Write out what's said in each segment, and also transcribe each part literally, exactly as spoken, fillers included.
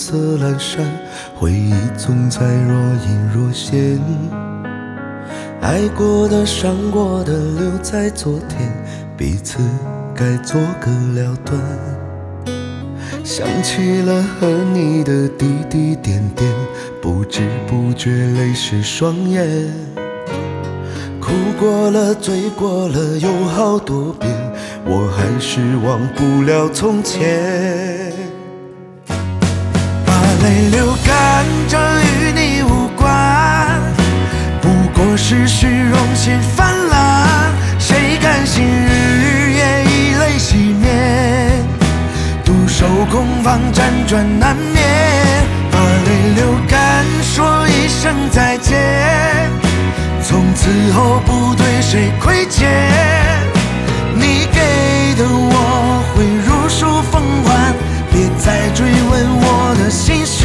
色阑珊，回忆总在若隐若现。爱过的、伤过的，留在昨天，彼此该做个了断。想起了和你的滴滴点点，不知不觉泪湿双眼。哭过了，醉过了，有好多遍，我还是忘不了从前。把泪流干，这与你无关，不过是虚荣心泛滥。谁甘心日夜以泪洗面，独守空房辗转难眠。把泪流干，说一声再见，从此后不对谁亏欠。你给的我会如数奉还，别再追问我的心事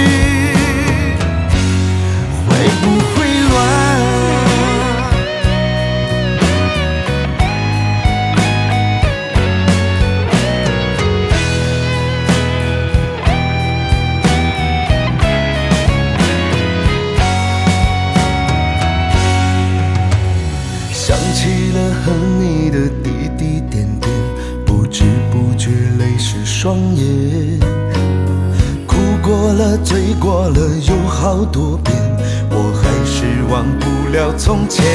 会不会乱。想起了和你的滴滴点点，不知不觉泪湿双眼。哭过了，醉过了，有好多遍，我还是忘不了从前。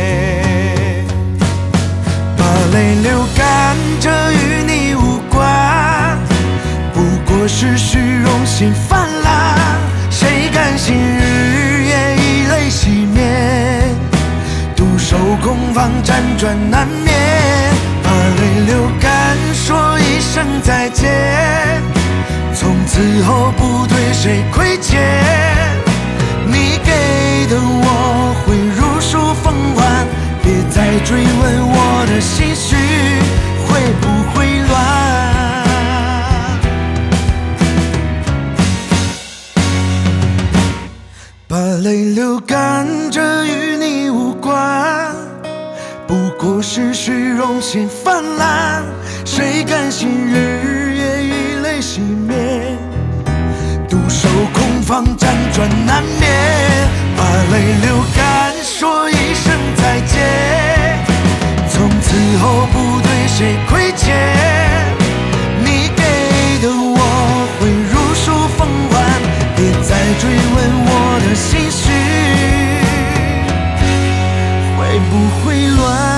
把泪流干，这与你无关，不过是虚荣心泛滥。谁甘心日夜以泪洗面，独守空房辗转难眠。把泪流干，说一声再见，从此后不对谁亏欠。你给的我会如数奉还，别再追问我的心绪会不会乱。把泪流干，这与你无关，不过是虚荣心泛滥。谁甘心日夜以泪洗面，独守空房辗转难眠。把泪流干，说一声再见，从此后不对谁亏欠。你给的我会如数奉还，别再追问我的心绪会不会乱。